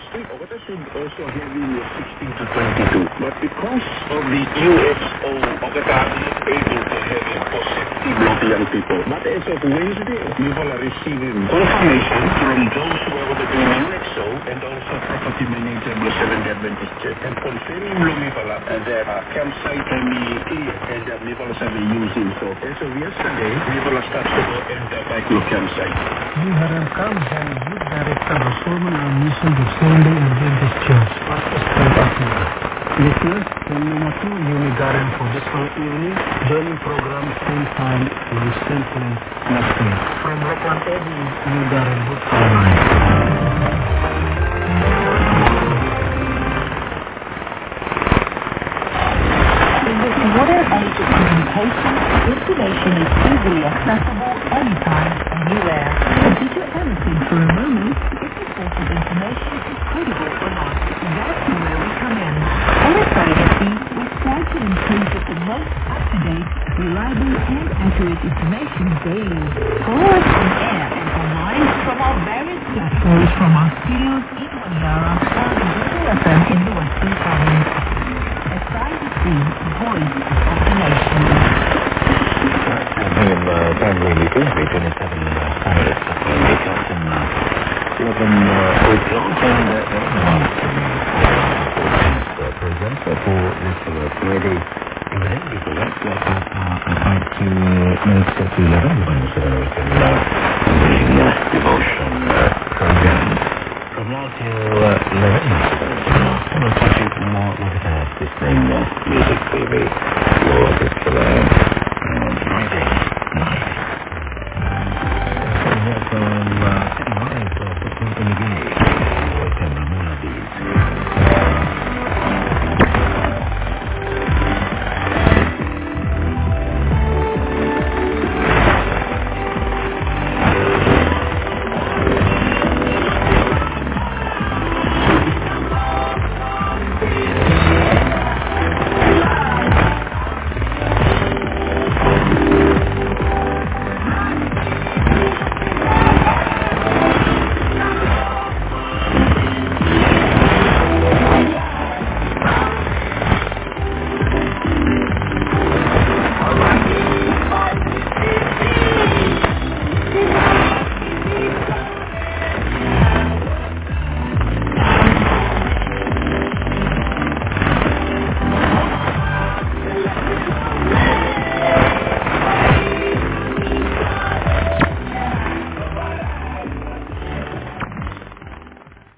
Okata should also have in 16 to 22. But because of the USO, Okata is not able to have a positive block young people. But as of Wednesday, people are receiving confirmation from those who are going to be in USO and also property manager of Seventh Adventist Church and confirming Lumipala that campsite can be clear and that people have been using. So as of yesterday, people are starting to go and back to campsite. You have come and youth director of Solomon and Mission of Sunday Adventist Church, Pastor Steve. Listeners, when you must know Uni Garden for this whole evening, joining program same time, will same place next week. From Rockland Eddy, Uni Garden, good In this modern age of communication, information is easily accessible anytime, anywhere. Did you ever think for a moment if the source of information is credible or not? That's where we come in. At SISC, we strive to ensure that the most up-to-date, reliable, and accurate information daily. Follow us on air and online from our various platforms from our studios in Honiara and Google FM in the Western Province. SISC, voice of the nation. Primary meeting, the 27 Congress makeup and 11 o'clock and program for this Friday evening. Before that, about to minutes to 11, devotion program. From now till 11, we'll touch it more with this name, Music TV.